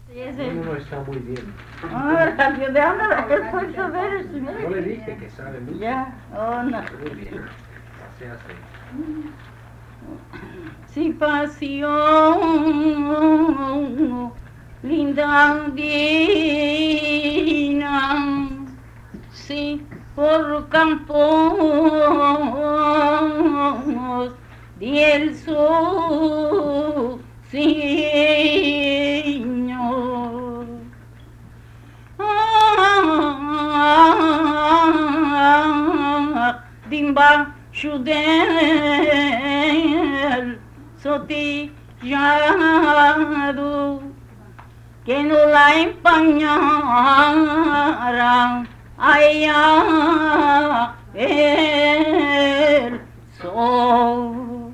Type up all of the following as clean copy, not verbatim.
No, no, está muy bien. Ahora, ¿de dónde estoy saber eso? Yo le dije que sabe mucho. Ya, oh, no. Muy bien. Se hace. Si pasión, linda andina, si por campos del sol, Señor. Debaixo del sotejado que no la empañara a ella el sol.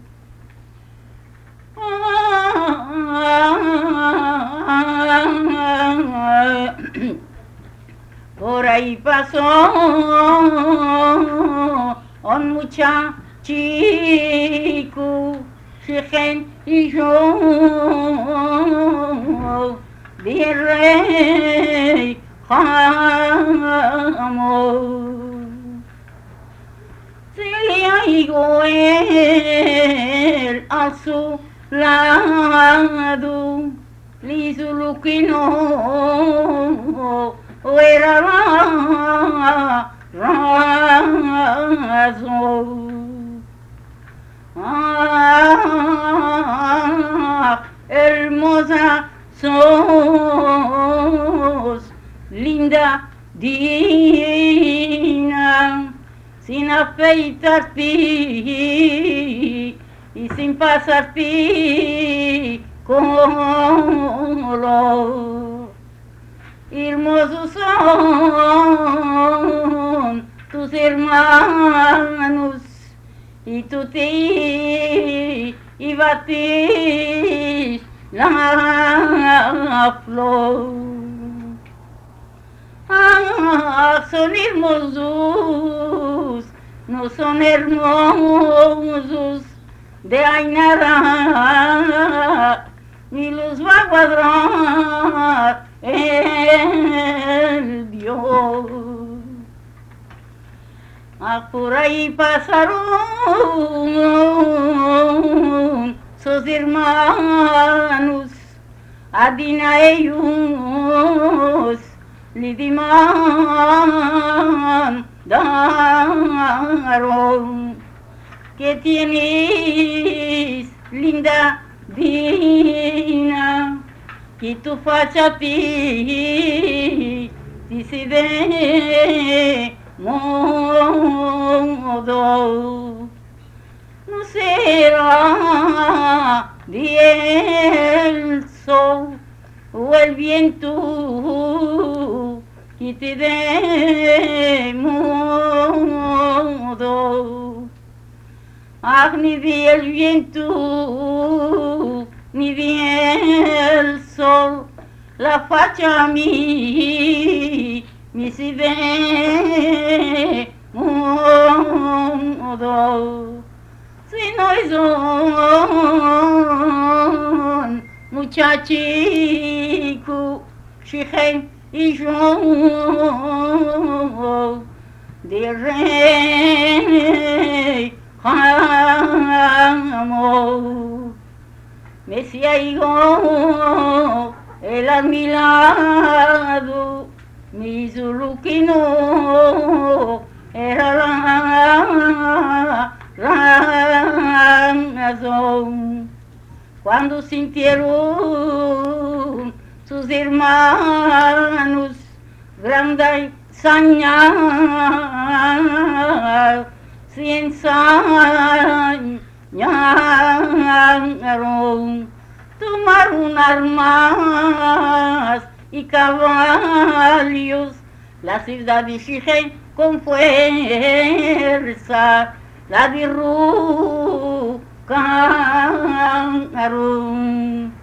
Por ahí pasó un muchachico, Shechen y yo, de rey Jamón. Se le llegó él a su lado, le hizo lo que no era la razón. Hermosa sos, linda, divina, sin afeitarte y sin pasarte color. Hermosos son tus hermanos y tú te bates la flor. Son hermosos, no son hermosos de ahí nada, ni los va a cuadrar el Dios. Por ahí pasaron sus hermanos, adina ellos le demandaron que tienes linda dina, que tu facha ti se de modo no será del sol o el viento que te dé modo. Ni del viento ni del sol la facha a mí me se ve modo. Si no son muchachico, Shechen y yo, de rey Jamón. Me se ha ido él a mi lado, me hizo lo que no era la razón. Cuando sintieron sus hermanos grande hazaña, se ensañaron, tomaron armas y caballos, la ciudad de Shechen con fuerza la derrocaron.